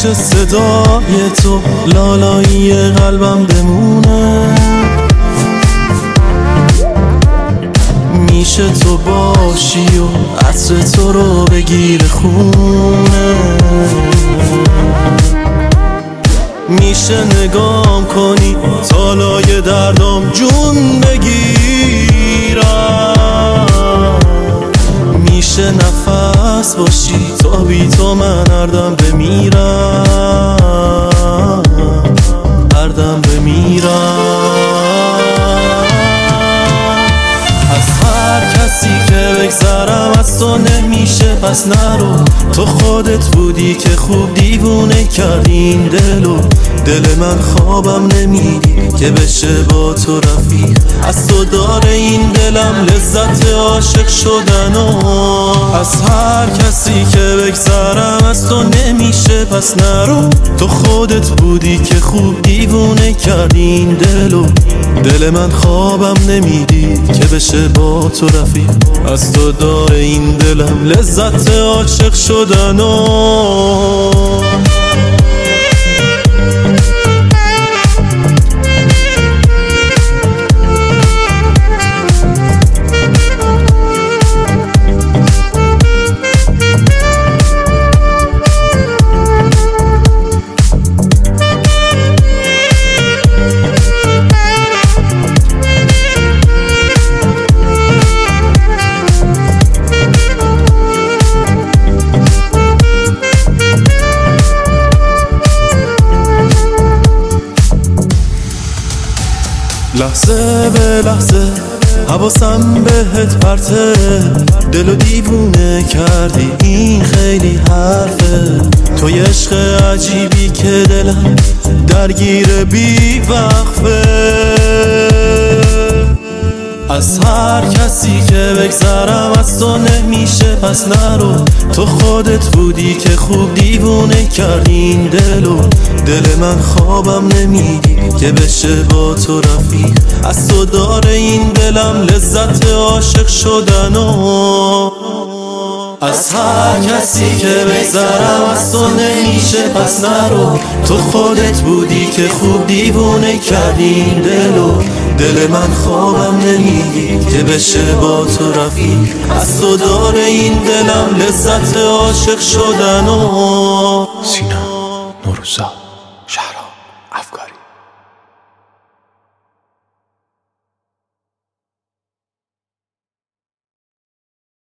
میشه صدای تو لالایی قلبم بمونه، میشه تو باشی و عطر تو رو بگیر خونه، میشه نگام کنی تالای دردام جون بگیرم، میشه نفس باشی تا بی تو من هردم بمیرم، هردم بمیرم. از هر کسی که بگذرم از تو نمیشه پس نرو، تو خودت بودی که خوب دیوونه کردی این دلو، دل من خوابم نمیدی که بشه با تو رفیق، از تو داره این دلم لذت عاشق شدن و از هر کسی که بگذرم از تو نمیشه پس نرو، تو خودت بودی که خوب دیوونه کردی این دلو، دل من خوابم نمیدی که بشه با تو رفیق، از تو داره این دلم لذت عاشق شدن و لحظه به لحظه حواسم بهت پرته، دلو دیوونه کردی این خیلی حرفه، تو یه عشق عجیبی که دلم درگیر بی وقفه، از هر کسی که بگذرم از تو نمیشه پس نرو، تو خودت بودی که خوب دیوونه کردی این دلو، دل من خوابم نمیدی که بشه با تو رفیق، از تو داره این دلم لذت عاشق شدن و از هر کسی که بگذرم از تو نمیشه پس نرو، تو خودت بودی که خوب دیوونه کردی این دلو، دل من خوابم نمیدی که بشه با تو رفیق، از تو داره این دلم لذت عاشق شدن و سینا نوروزاد.